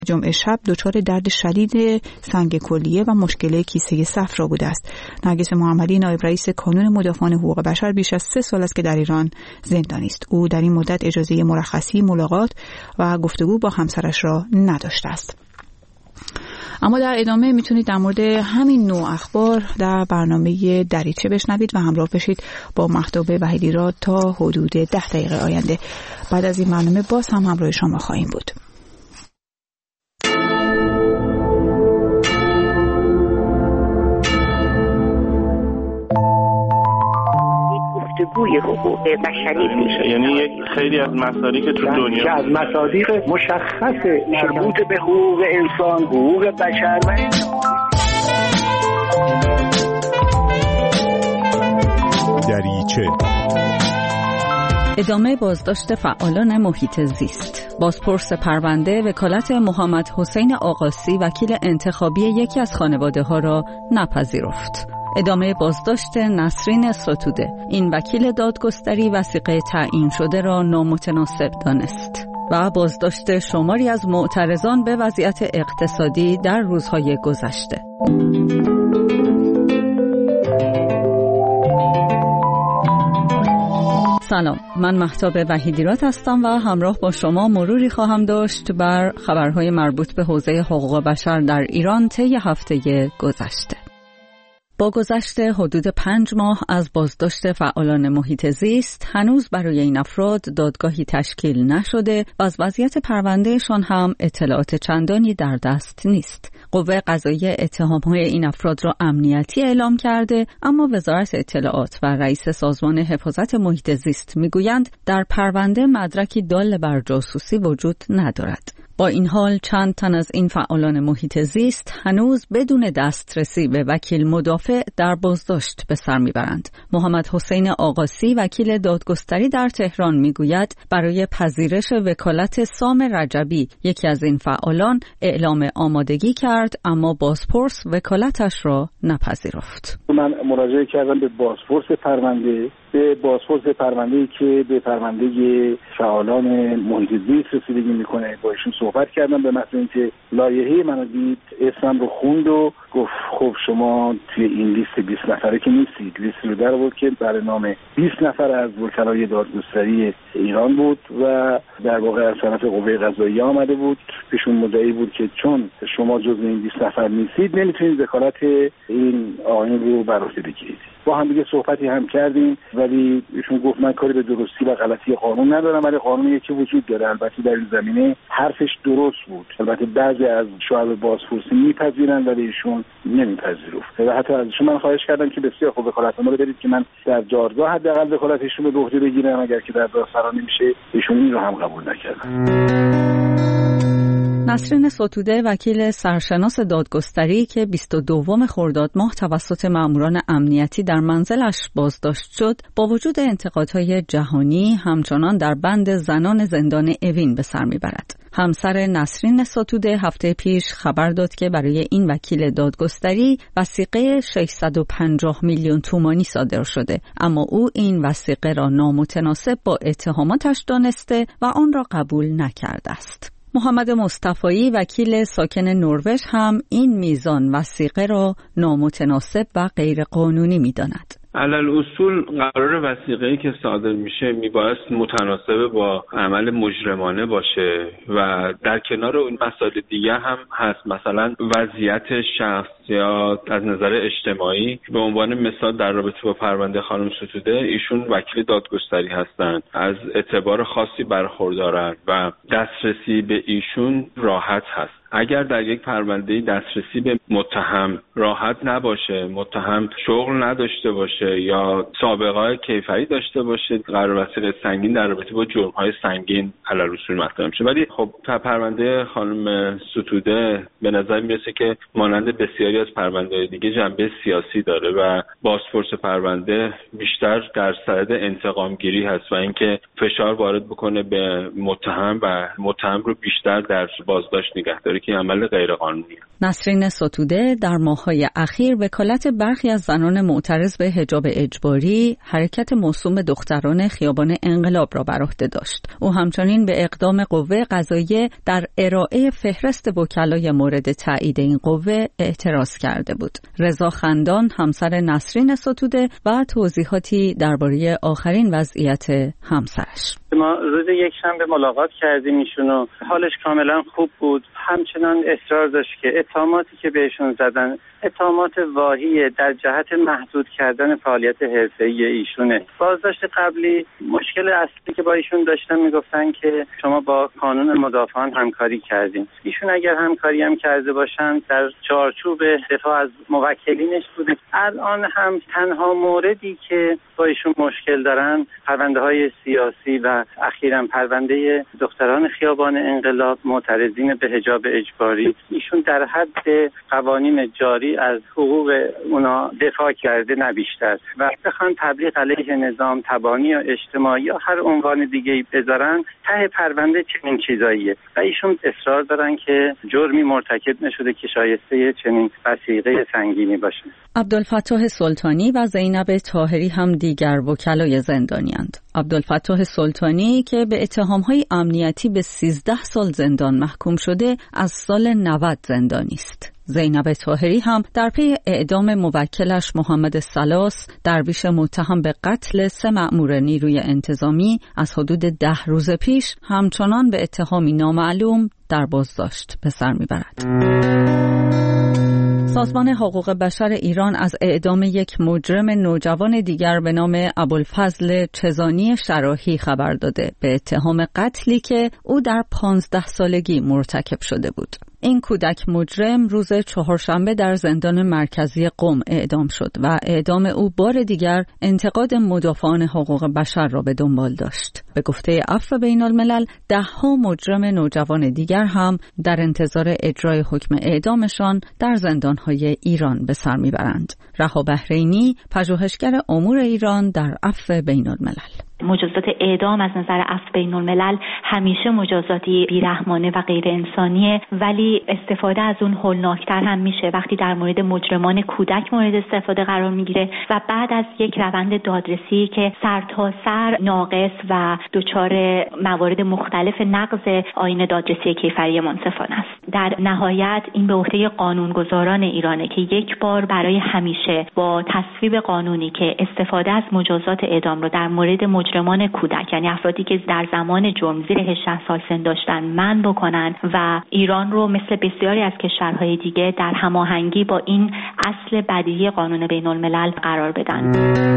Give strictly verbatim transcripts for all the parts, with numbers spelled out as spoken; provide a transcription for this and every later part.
جمعه شب دچار درد شدید سنگ کلیه و مشکل کیسه صفرا بوده است. نرگس محمدی نایب رئیس کانون مدافعان حقوق بشر بیش از سه سال است که در ایران زندانی است. او در این مدت اجازه مرخصی، ملاقات و گفتگو با همسرش را نداشته است. اما در ادامه میتونید در مورد همین نوع اخبار در برنامه دریچه بشنوید و همراه بشید با مهتاب وحیدی را تا حدود ده دقیقه آینده. بعد از این برنامه باز هم همراه شما خواهیم بود. گفتگوی حقوق بشری میشه، یعنی یک خیلی از مصادیق که تو دنیا از مصادیق مشخص مربوط به حقوق انسان، حقوق بشر و دریچه. ادامه بازداشت فعالان محیط زیست. بازپرس پرونده وکالت محمد حسین آقاسی وکیل انتخابی یکی از خانواده ها را نپذیرفت. ادامه بازداشت نسرین ستوده. این وکیل دادگستری وثیقه تعیین شده را نامتناسب دانست و بازداشت شماری از معترضان به وضعیت اقتصادی در روزهای گذشته. سلام، من مهتاب وحیدیرات هستم و همراه با شما مروری خواهم داشت بر خبرهای مربوط به حوزه حقوق بشر در ایران طی هفته گذشته. با گذشت حدود پنج ماه از بازداشت فعالان محیط زیست، هنوز برای این افراد دادگاهی تشکیل نشده و از وضعیت پروندهشان هم اطلاعات چندانی در دست نیست. قوه قضاییه اتهامهای این افراد را امنیتی اعلام کرده، اما وزارت اطلاعات و رئیس سازمان حفاظت محیط زیست میگویند در پرونده مدرکی دال بر جاسوسی وجود ندارد. با این حال چند تن از این فعالان محیط زیست هنوز بدون دسترسی به وکیل مدافع در بازداشت به سر میبرند. محمد حسین آقاسی وکیل دادگستری در تهران میگوید برای پذیرش وکالت سام رجبی یکی از این فعالان اعلام آمادگی کرد، اما بازپرس وکالتش را نپذیرفت. من مراجعه کردم به بازپرس پرونده به بازپرس پرونده‌ای که به پرونده فعالان محیط زیست رسیدگی میکنه. با ایشون صحبت کردم به مثل اینکه لایحه منو دید، اسمم رو خوند و گفت خب شما توی این لیست بیست نفره که نیستید. لیست رو در آورد که برای نام بیست نفر از وکلای دادگستری ایران بود و در واقع از طرف قوه قضاییه آمده بود. پیشون مدعی بود که چون شما جزو این بیست نفر نیستید نمیتونید وکالت این آیین رو بر عهده بگیرید. با هم دیگه صحبتی هم کردیم، ولی ایشون گفت من کاری به درستی و غلطی قانون ندارم، ولی قانونی که وجود داره. البته در این زمینه حرفش درست بود. البته بعضی از شعب بازپرسی میپذیرن ولی ایشون نمیپذیرفت. و حتی از ایشون من خواهش کردم که بسیار خوب وکالتنامه رو بدید که من در دادگاه حداقل وکالتشون رو به عهده بگیرم. اگر که در دادسرا نمیشه ایشون این رو هم قبول نکردن. نسرین ستوده وکیل سرشناس دادگستری که بیست و دوم خرداد ماه توسط ماموران امنیتی در منزلش بازداشت شد، با وجود انتقادهای جهانی همچنان در بند زنان زندان اوین به سر میبرد. همسر نسرین ستوده هفته پیش خبر داد که برای این وکیل دادگستری وثیقه ششصد و پنجاه میلیون تومانی صادر شده، اما او این وثیقه را نامتناسب با اتهاماتش دانسته و آن را قبول نکرده است. محمد مصطفایی وکیل ساکن نروژ هم این میزان وثیقه را نامتناسب و غیر قانونی می‌داند. علل اصول قرار وثیقه‌ای که صادر میشه میبایست متناسب با عمل مجرمانه باشه و در کنار اون مسائل دیگه هم هست، مثلا وضعیت شخص یا از نظر اجتماعی. به عنوان مثال در رابطه با پرونده خانم ستوده، ایشون وکیل دادگستری هستند، از اعتبار خاصی برخوردارن و دسترسی به ایشون راحت هست. اگر در یک پرونده دسترسی به متهم راحت نباشه، متهم شغل نداشته باشه یا سابقه‌های کیفری داشته باشه، قرار وثیقه سنگین در رابطه با جرم‌های سنگین علل اصول مطرح میشه. ولی خب پرونده خانم ستوده به نظر میرسه که مانند بسیاری از پرونده دیگه جنبه سیاسی داره و بازپرس پرونده بیشتر در صدد انتقام گیری هست و اینکه فشار وارد بکنه به متهم و متهم رو بیشتر در بازداشت نگه داره که عمل غیرقانونیه. نسرین ستوده در ماه‌های اخیر وکالت برخی از زنان معترض به حجاب اجباری حرکت موسوم دختران خیابان انقلاب را بر عهده داشت. او همچنین به اقدام قوه قضاییه در ارائه فهرست وکلای مورد تایید این قوه اعتراض کرده بود. رضا خندان همسر نسرین ستوده و توضیحاتی درباره آخرین وضعیت همسرش. ما روز یک شنبه ملاقات کردیم ایشونو، حالش کاملا خوب بود. همچنان اصرار داشت که اتهاماتی که بهشون زدن اتهامات واهی در جهت محدود کردن فعالیت حرفه‌ای ایشونه. بازداشت قبلی مشکل اصلی که با ایشون داشتن میگفتن که شما با کانون مدافعان همکاری کردین. ایشون اگر همکاری هم کرده باشن در چارچوب دفاع از موکلینش بوده. الان هم تنها موردی که با ایشون مشکل دارن پرونده‌های سیاسی و اخیراً پرونده دختران خیابان انقلاب معترضین به حجاب اجباری. ایشون در حد قوانین جاری از حقوق اونا دفاع کرده نه بیشتر و بخوان تبلیغ علیه نظام تبانی یا اجتماعی یا هر عنوان دیگه‌ای بذارن ته پرونده چنین چیزاییه و ایشون اصرار دارن که جرمی مرتکب نشده که شایسته چنین وثیقه سنگینی باشه. عبدالفتاح سلطانی و زینب طاهری هم دیگر وکلای زندانی‌اند. عبدالفتاح سلطانی که به اتهام‌های امنیتی به سیزده سال زندان محکوم شده از سال نود زندانی است. زینب طاهری هم در پی اعدام موکلش محمد سلاس درویش متهم به قتل سه مأمور نیروی انتظامی از حدود ده روز پیش همچنان به اتهامی نامعلوم در بازداشت به سر میبرد. سازمان حقوق بشر ایران از اعدام یک مجرم نوجوان دیگر به نام ابوالفضل چزانی شراحی خبر داده به اتهام قتلی که او در پانزده سالگی مرتکب شده بود. این کودک مجرم روز چهارشنبه در زندان مرکزی قم اعدام شد و اعدام او بار دیگر انتقاد مدافعان حقوق بشر را به دنبال داشت. به گفته عفو بین الملل ده‌ها مجرم نوجوان دیگر هم در انتظار اجرای حکم اعدامشان در زندان‌های ایران به سر میبرند. رها بحرینی، پژوهشگر امور ایران در عفو بین الملل: مجازات اعدام از نظر عفو بین الملل همیشه مجازاتی بیرحمانه و غیر انسانیه، ولی استفاده از اون هولناکتر هم میشه وقتی در مورد مجرمان کودک مورد استفاده قرار میگیره و بعد از یک روند دادرسی که سر تا سر ناقص و دچار موارد مختلف نقض آیین دادرسی کیفری منصفانه است. در نهایت این به عهده قانونگذاران ایرانه که یک بار برای همیشه با تصویب قانونی که استفاده از مجازات اعدام رو در مورد مجرمان کودک، یعنی افرادی که در زمان جرم زیر هجده سال سن داشتن، منع بکنن و ایران رو مثل بسیاری از کشورهای دیگه در هماهنگی با این اصل بدیهی قانون بین الملل قرار بدن.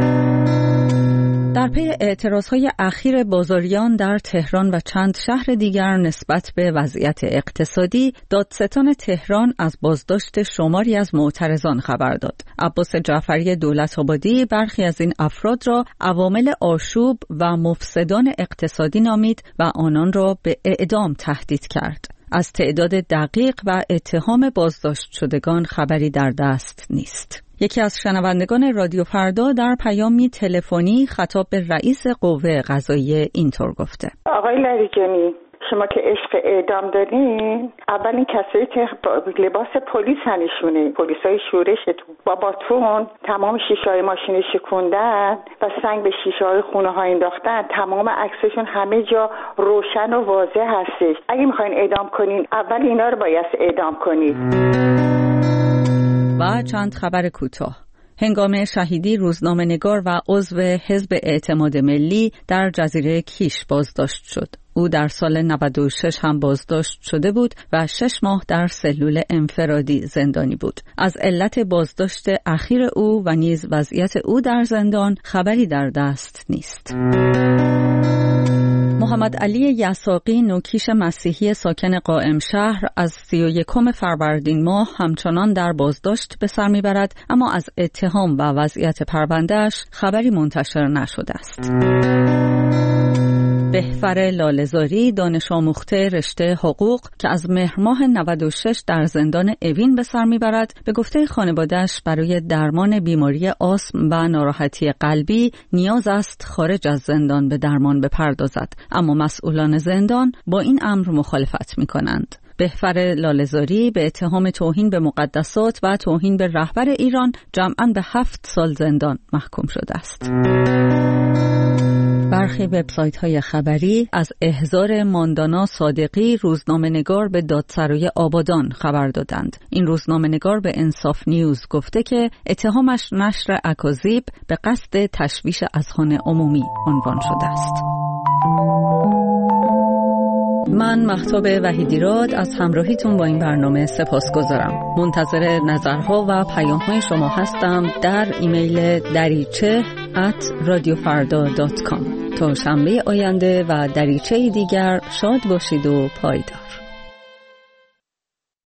در پی اعتراضهای اخیر بازاریان در تهران و چند شهر دیگر نسبت به وضعیت اقتصادی، دادستان تهران از بازداشت شماری از معترضان خبر داد. عباس جعفری دولت‌آبادی برخی از این افراد را عوامل آشوب و مفسدان اقتصادی نامید و آنان را به اعدام تهدید کرد. از تعداد دقیق و اتهام بازداشت شدگان خبری در دست نیست. یکی از شنوندگان رادیو فردا در پیامی تلفنی خطاب به رئیس قوه قضاییه اینطور گفته: آقای لاریجانی، شما که عشق اعدام دارین، اول این کسایی که لباس پلیس هنشونه، پلیسای شورشتون، با باتون تمام شیشه‌های ماشین شکوندن و سنگ به شیشه‌های خونه‌ها انداختن، تمام عکسشون همه جا روشن و واضح هستش. اگه میخواین اعدام کنین، اول اینا رو باید اعدام کنید. و چند خبر کوتاه. هنگام شهیدی روزنامه‌نگار و عضو حزب اعتماد ملی در جزیره کیش بازداشت شد. او در سال نود و شش هم بازداشت شده بود و شش ماه در سلول انفرادی زندانی بود. از علت بازداشت اخیر او و نیز وضعیت او در زندان خبری در دست نیست. محمد علی یساقی، نوکیش مسیحی ساکن قائم شهر، از سی و یکم فروردین ماه همچنان در بازداشت به سر میبرد، اما از اتهام و وضعیت پروندهش خبری منتشر نشده است. بهفر لاله‌زاری، دانش آموخته رشته حقوق که از مهر ماه نود و شش در زندان اوین به سر میبرد، به گفته خانواده‌اش برای درمان بیماری آسم و ناراحتی قلبی نیاز است خارج از زندان به درمان بپردازد، اما مسئولان زندان با این امر مخالفت میکنند. بهفر لاله‌زاری به اتهام توهین به مقدسات و توهین به رهبر ایران جمعاً به هفت سال زندان محکوم شده است. برخی وبسایت‌های خبری از احضار ماندانا صادقی، روزنامه‌نگار به دادسرای آبادان خبر دادند. این روزنامه‌نگار به انصاف نیوز گفته که اتهامش نشر اکاذیب به قصد تشویش اذهان عمومی عنوان شده است. من مهتاب وحیدیراد از همراهیتون با این برنامه سپاسگزارم. منتظر نظرها و پیام‌های شما هستم در ایمیل دریچه ات رادیو فردا دات کام. تا شنبه آینده و دریچه دیگر شاد باشید و پایدار.